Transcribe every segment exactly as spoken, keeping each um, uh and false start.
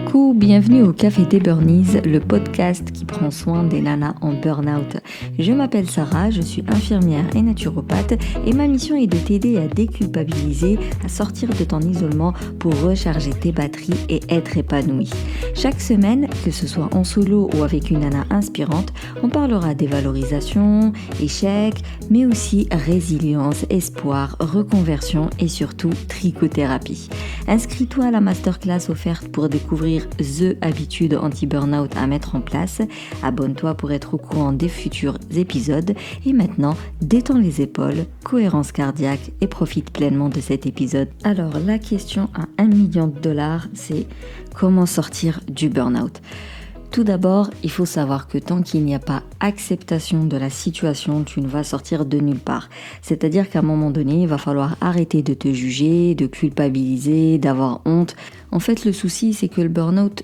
Coucou, bienvenue au Café des Burnies, le podcast qui prend soin des nanas en burn-out. Je m'appelle Sarah, je suis infirmière et naturopathe et ma mission est de t'aider à déculpabiliser, à sortir de ton isolement pour recharger tes batteries et être épanouie. Chaque semaine, que ce soit en solo ou avec une nana inspirante, on parlera dévalorisation, échecs, mais aussi résilience, espoir, reconversion et surtout trichothérapie. Inscris-toi à la masterclass offerte pour découvrir The Habitude anti-burnout à mettre en place. Abonne-toi pour être au courant des futurs épisodes. Et maintenant, détends les épaules, cohérence cardiaque et profite pleinement de cet épisode. Alors, la question à un million de dollars, c'est comment sortir du burnout ? Tout d'abord, il faut savoir que tant qu'il n'y a pas acceptation de la situation, tu ne vas sortir de nulle part. C'est-à-dire qu'à un moment donné, il va falloir arrêter de te juger, de culpabiliser, d'avoir honte. En fait, le souci, c'est que le burn-out,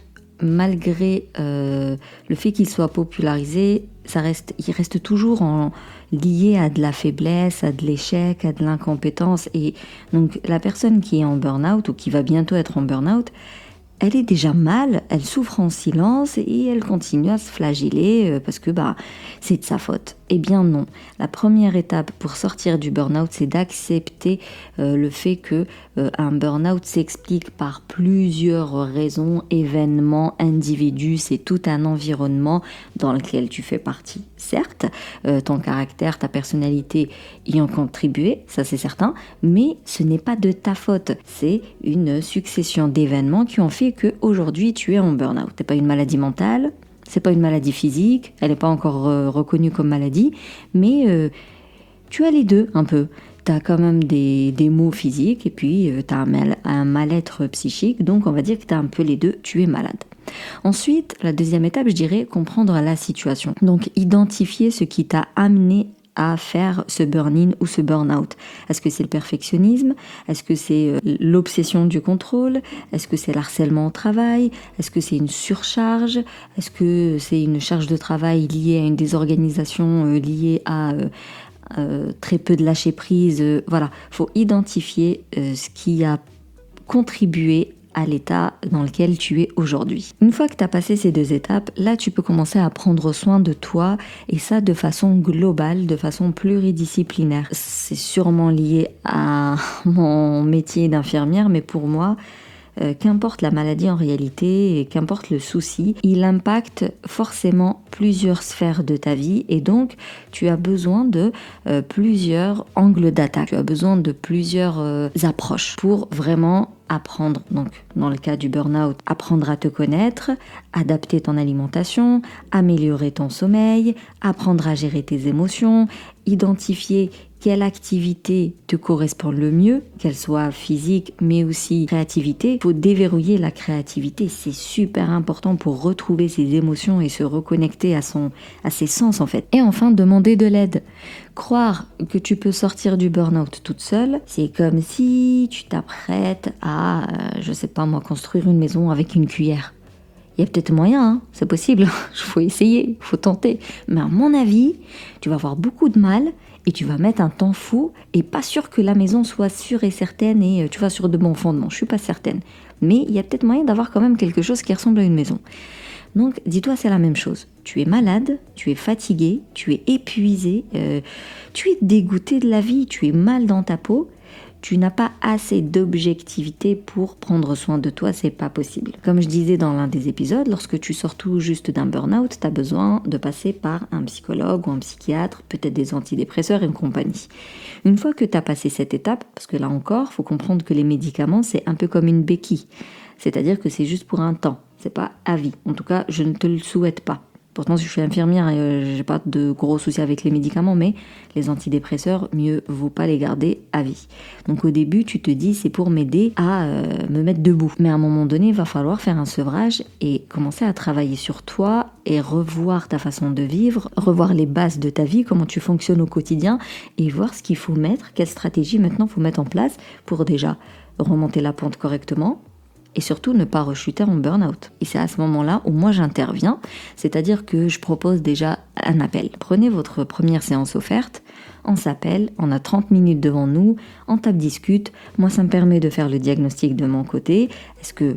malgré euh, le fait qu'il soit popularisé, ça reste, il reste toujours en, lié à de la faiblesse, à de l'échec, à de l'incompétence. Et donc, la personne qui est en burn-out ou qui va bientôt être en burn-out, elle est déjà mal, elle souffre en silence et elle continue à se flageller parce que bah, c'est de sa faute. Eh bien non, la première étape pour sortir du burn-out, c'est d'accepter euh, le fait que euh, un burn-out s'explique par plusieurs raisons, événements, individus, c'est tout un environnement dans lequel tu fais partie. Certes, euh, ton caractère, ta personnalité y ont contribué, ça c'est certain, mais ce n'est pas de ta faute. C'est une succession d'événements qui ont fait qu'aujourd'hui tu es en burn-out. C'est pas une maladie mentale, c'est pas une maladie physique, elle n'est pas encore euh, reconnue comme maladie, mais euh, tu as les deux un peu. Tu as quand même des, des maux physiques et puis euh, tu as un, mal, un mal-être psychique, donc on va dire que tu as un peu les deux, tu es malade. Ensuite, la deuxième étape, je dirais comprendre la situation. Donc identifier ce qui t'a amené à faire ce burn-in ou ce burn-out. Est-ce que c'est le perfectionnisme ? Est-ce que c'est l'obsession du contrôle ? Est-ce que c'est l'harcèlement au travail ? Est-ce que c'est une surcharge ? Est-ce que c'est une charge de travail liée à une désorganisation, euh, liée à euh, euh, très peu de lâcher prise ? euh, Voilà, il faut identifier euh, ce qui a contribué à l'état dans lequel tu es aujourd'hui. Une fois que tu as passé ces deux étapes, là tu peux commencer à prendre soin de toi et ça de façon globale, de façon pluridisciplinaire. C'est sûrement lié à mon métier d'infirmière, mais pour moi, Euh, qu'importe la maladie en réalité et qu'importe le souci, il impacte forcément plusieurs sphères de ta vie et donc tu as besoin de euh, plusieurs angles d'attaque, tu as besoin de plusieurs euh, approches pour vraiment apprendre, donc dans le cas du burn-out, apprendre à te connaître, adapter ton alimentation, améliorer ton sommeil, apprendre à gérer tes émotions, identifier quelle activité te correspond le mieux, qu'elle soit physique mais aussi créativité. Il faut déverrouiller la créativité, c'est super important pour retrouver ses émotions et se reconnecter à, son, à ses sens en fait. Et enfin, demander de l'aide. Croire que tu peux sortir du burn-out toute seule, c'est comme si tu t'apprêtes à, euh, je sais pas moi, construire une maison avec une cuillère. Il y a peut-être moyen, hein, c'est possible, il faut essayer, il faut tenter. Mais à mon avis, tu vas avoir beaucoup de mal et tu vas mettre un temps fou et pas sûr que la maison soit sûre et certaine et tu vas sur de bons fondements, je suis pas certaine. Mais il y a peut-être moyen d'avoir quand même quelque chose qui ressemble à une maison. Donc dis-toi, c'est la même chose. Tu es malade, tu es fatigué, tu es épuisé, euh, tu es dégoûté de la vie, tu es mal dans ta peau. Tu n'as pas assez d'objectivité pour prendre soin de toi, c'est pas possible. Comme je disais dans l'un des épisodes, lorsque tu sors tout juste d'un burn-out, tu as besoin de passer par un psychologue ou un psychiatre, peut-être des antidépresseurs et une compagnie. Une fois que tu as passé cette étape, parce que là encore, il faut comprendre que les médicaments, c'est un peu comme une béquille. C'est-à-dire que c'est juste pour un temps, c'est pas à vie. En tout cas, je ne te le souhaite pas. Pourtant, si je suis infirmière et euh, j'ai pas de gros soucis avec les médicaments, mais les antidépresseurs, mieux vaut pas les garder à vie. Donc au début, tu te dis, c'est pour m'aider à euh, me mettre debout. Mais à un moment donné, il va falloir faire un sevrage et commencer à travailler sur toi et revoir ta façon de vivre, revoir les bases de ta vie, comment tu fonctionnes au quotidien et voir ce qu'il faut mettre, quelle stratégie maintenant il faut mettre en place pour déjà remonter la pente correctement, et surtout ne pas rechuter en burn-out. Et c'est à ce moment-là où moi j'interviens, c'est-à-dire que je propose déjà un appel. Prenez votre première séance offerte, on s'appelle, on a trente minutes devant nous, on tape discute, moi ça me permet de faire le diagnostic de mon côté. Est-ce que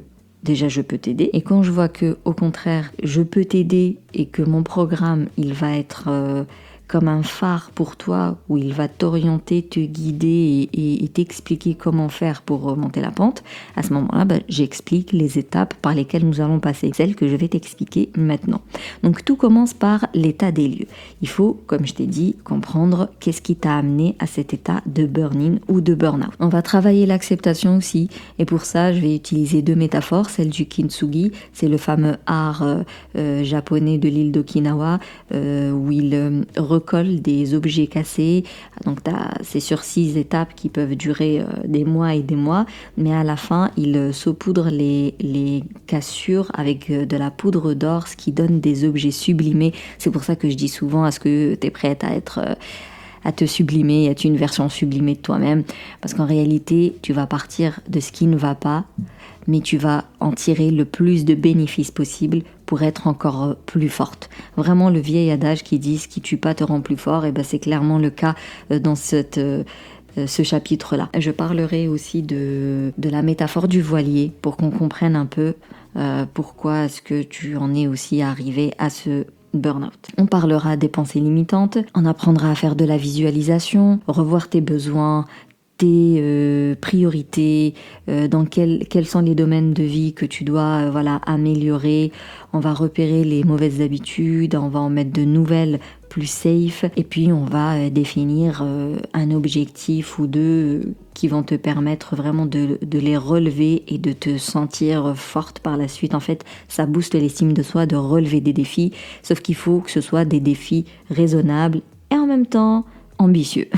déjà je peux t'aider. Et quand je vois que au contraire je peux t'aider et que mon programme il va être euh, comme un phare pour toi, où il va t'orienter, te guider et, et, et t'expliquer comment faire pour remonter la pente, à ce moment-là, bah, j'explique les étapes par lesquelles nous allons passer, celles que je vais t'expliquer maintenant. Donc tout commence par l'état des lieux. Il faut, comme je t'ai dit, comprendre qu'est-ce qui t'a amené à cet état de burn-in ou de burn-out. On va travailler l'acceptation aussi, et pour ça, je vais utiliser deux métaphores, celle du kintsugi, c'est le fameux art euh, euh, japonais de l'île d'Okinawa, euh, où il euh, recolle des objets cassés. Donc t'as, c'est sur six étapes qui peuvent durer euh, des mois et des mois, mais à la fin il euh, saupoudre les, les cassures avec euh, de la poudre d'or, ce qui donne des objets sublimés. C'est pour ça que je dis souvent, est-ce que t'es prête à être euh, à te sublimer, à être une version sublimée de toi-même, parce qu'en réalité tu vas partir de ce qui ne va pas, mais tu vas en tirer le plus de bénéfices possible pour être encore plus forte. Vraiment, le vieil adage qui dit « ce qui tue pas te rend plus fort », et ben c'est clairement le cas dans cette, euh, ce chapitre-là. Je parlerai aussi de, de la métaphore du voilier pour qu'on comprenne un peu euh, pourquoi est-ce que tu en es aussi arrivé à ce burn-out. On parlera des pensées limitantes, on apprendra à faire de la visualisation, revoir tes besoins, tes euh, priorités, euh, dans quel, quels sont les domaines de vie que tu dois euh, voilà, améliorer. On va repérer les mauvaises habitudes, on va en mettre de nouvelles plus safe, et puis on va euh, définir euh, un objectif ou deux euh, qui vont te permettre vraiment de, de les relever et de te sentir forte par la suite. En fait, ça booste l'estime de soi de relever des défis, sauf qu'il faut que ce soit des défis raisonnables et en même temps ambitieux.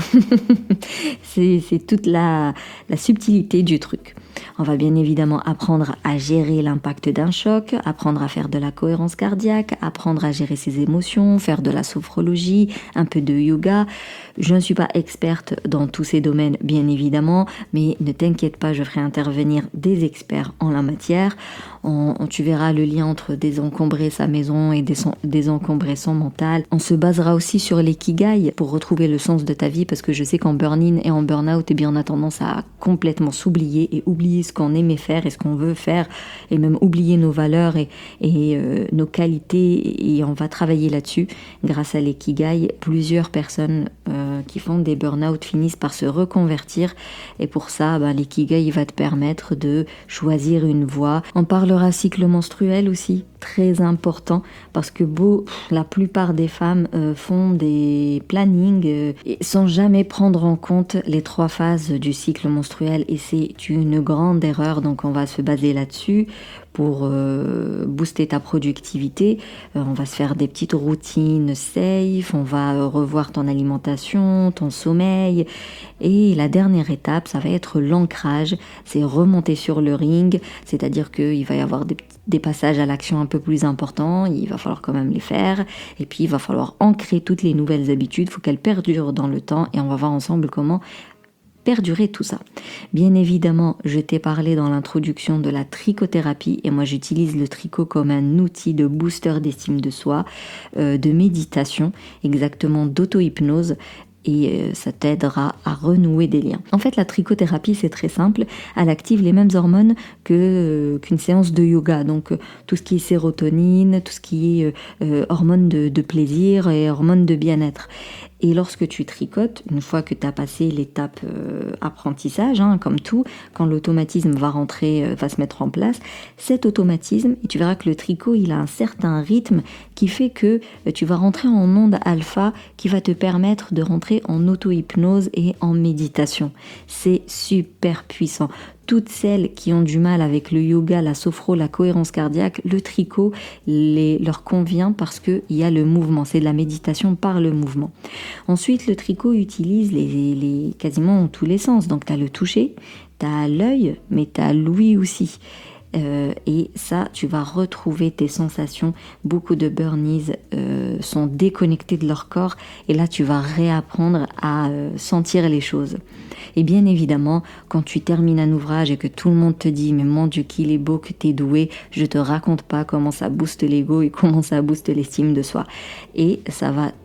c'est, c'est toute la, la subtilité du truc. On va bien évidemment apprendre à gérer l'impact d'un choc, apprendre à faire de la cohérence cardiaque, apprendre à gérer ses émotions, faire de la sophrologie, un peu de yoga. Je ne suis pas experte dans tous ces domaines, bien évidemment, mais ne t'inquiète pas, je ferai intervenir des experts en la matière. On, on, tu verras le lien entre désencombrer sa maison et désencombrer son mental. On se basera aussi sur l'ikigai pour retrouver le sens de ta vie, parce que je sais qu'en burn-in et en burn-out, eh bien, on a tendance à complètement s'oublier et oublier ce qu'on aimait faire et ce qu'on veut faire, et même oublier nos valeurs et, et euh, nos qualités, et on va travailler là-dessus. Grâce à l'ikigai, plusieurs personnes euh, qui font des burn-out finissent par se reconvertir, et pour ça, ben, l'ikigai va te permettre de choisir une voie. On parlera cycle menstruel aussi, très important, parce que beau, la plupart des femmes euh, font des plannings euh, sans jamais prendre en compte les trois phases du cycle menstruel, et c'est une grande erreur. Donc on va se baser là-dessus pour euh, booster ta productivité. Euh, on va se faire des petites routines safe, on va euh, revoir ton alimentation, ton sommeil, et la dernière étape, ça va être l'ancrage, c'est remonter sur le ring, c'est-à-dire qu'il va y avoir des, des passages à l'action un peu plus importants, il va falloir quand même les faire, et puis il va falloir ancrer toutes les nouvelles habitudes, il faut qu'elles perdurent dans le temps, et on va voir ensemble comment perdurer tout ça. Bien évidemment, je t'ai parlé dans l'introduction de la trichothérapie, et moi j'utilise le tricot comme un outil de booster d'estime de soi, euh, de méditation, exactement d'auto-hypnose, et euh, ça t'aidera à renouer des liens. En fait, la trichothérapie, c'est très simple, elle active les mêmes hormones que, euh, qu'une séance de yoga, donc euh, tout ce qui est sérotonine, tout ce qui est euh, euh, hormones de, de plaisir et hormones de bien-être. Et lorsque tu tricotes, une fois que tu as passé l'étape euh, apprentissage, hein, comme tout, quand l'automatisme va rentrer, euh, va se mettre en place, cet automatisme, et tu verras que le tricot, il a un certain rythme qui fait que euh, tu vas rentrer en onde alpha qui va te permettre de rentrer en auto-hypnose et en méditation. C'est super puissant. Toutes celles qui ont du mal avec le yoga, la sophro, la cohérence cardiaque, le tricot les, leur convient parce qu'il y a le mouvement. C'est de la méditation par le mouvement. Ensuite, le tricot utilise les, les, quasiment tous les sens. Donc, tu as le toucher, tu as l'œil, mais tu as l'ouïe aussi. Euh, et ça, tu vas retrouver tes sensations. Beaucoup de burnies euh, sont déconnectés de leur corps, et là tu vas réapprendre à euh, sentir les choses. Et bien évidemment, quand tu termines un ouvrage et que tout le monde te dit mais mon Dieu qu'il est beau, que t'es doué, je te raconte pas comment ça booste l'ego et comment ça booste l'estime de soi. Et ça va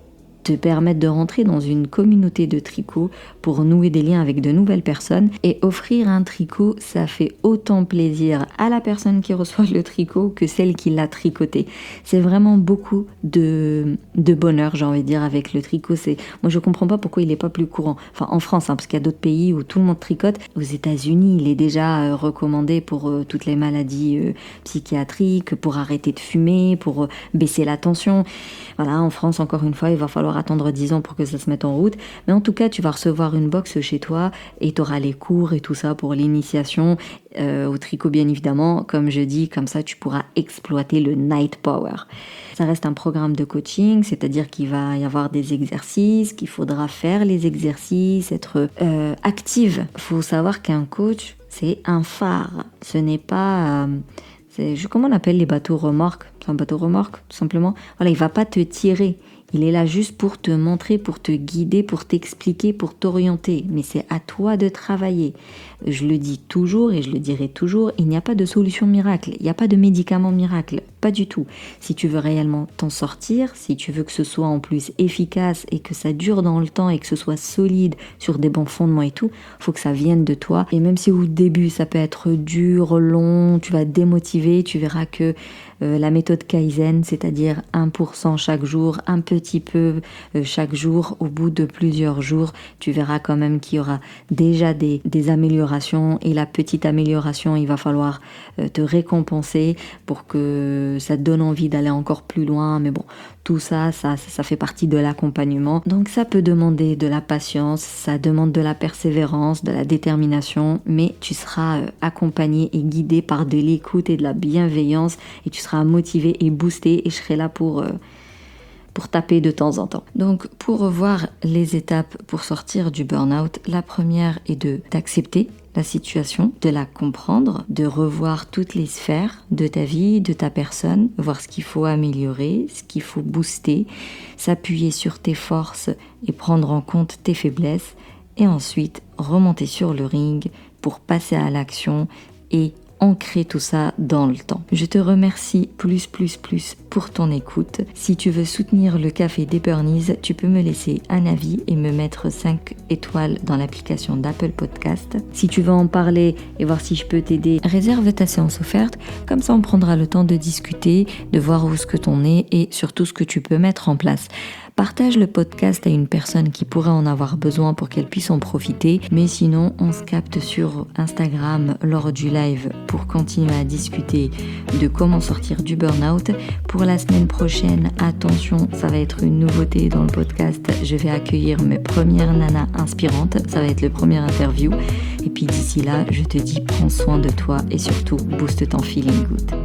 te permettre de rentrer dans une communauté de tricot pour nouer des liens avec de nouvelles personnes. Et offrir un tricot, ça fait autant plaisir à la personne qui reçoit le tricot que celle qui l'a tricoté. C'est vraiment beaucoup de, de bonheur, j'ai envie de dire, avec le tricot. C'est... Moi, je comprends pas pourquoi il n'est pas plus courant. Enfin, en France, hein, parce qu'il y a d'autres pays où tout le monde tricote. Aux États-Unis, il est déjà euh, recommandé pour euh, toutes les maladies euh, psychiatriques, pour arrêter de fumer, pour euh, baisser la tension. Voilà, en France, encore une fois, il va falloir attendre dix ans pour que ça se mette en route. Mais en tout cas, tu vas recevoir une box chez toi et tu auras les cours et tout ça pour l'initiation euh, au tricot, bien évidemment. Comme je dis, comme ça, tu pourras exploiter le night power. Ça reste un programme de coaching, c'est-à-dire qu'il va y avoir des exercices, qu'il faudra faire les exercices, être euh, active. Il faut savoir qu'un coach, c'est un phare. Ce n'est pas... Euh, c'est, comment on appelle les bateaux remorques ? C'est un bateau remorque, tout simplement. Voilà, il ne va pas te tirer. Il est là juste pour te montrer, pour te guider, pour t'expliquer, pour t'orienter. Mais c'est à toi de travailler. Je le dis toujours et je le dirai toujours, il n'y a pas de solution miracle. Il n'y a pas de médicament miracle. Pas du tout. Si tu veux réellement t'en sortir, si tu veux que ce soit en plus efficace et que ça dure dans le temps et que ce soit solide sur des bons fondements et tout, faut que ça vienne de toi. Et même si au début ça peut être dur, long, tu vas te démotiver, tu verras que euh, la méthode Kaizen, c'est-à-dire un pour cent chaque jour, un petit peu euh, chaque jour, au bout de plusieurs jours, tu verras quand même qu'il y aura déjà des, des améliorations. Et la petite amélioration, il va falloir euh, te récompenser pour que ça te donne envie d'aller encore plus loin. Mais bon, tout ça, ça, ça fait partie de l'accompagnement. Donc ça peut demander de la patience, ça demande de la persévérance, de la détermination, mais tu seras euh, accompagné et guidé par de l'écoute et de la bienveillance et tu seras motivé et boosté et je serai là pour... Euh, pour taper de temps en temps. Donc pour revoir les étapes pour sortir du burn-out, la première est de d'accepter la situation, de la comprendre, de revoir toutes les sphères de ta vie, de ta personne, voir ce qu'il faut améliorer, ce qu'il faut booster, s'appuyer sur tes forces et prendre en compte tes faiblesses et ensuite remonter sur le ring pour passer à l'action et ancrer tout ça dans le temps. Je te remercie plus plus plus pour ton écoute. Si tu veux soutenir le Café des Burnies, tu peux me laisser un avis et me mettre cinq étoiles dans l'application d'Apple Podcast. Si tu veux en parler et voir si je peux t'aider, réserve ta séance offerte. Comme ça, on prendra le temps de discuter, de voir où ce que t'en es et surtout ce que tu peux mettre en place. Partage le podcast à une personne qui pourrait en avoir besoin pour qu'elle puisse en profiter. Mais sinon, on se capte sur Instagram lors du live pour continuer à discuter de comment sortir du burn-out. Pour la semaine prochaine, attention, ça va être une nouveauté dans le podcast. Je vais accueillir mes premières nanas inspirantes. Ça va être le premier interview. Et puis d'ici là, je te dis prends soin de toi et surtout booste ton feeling good.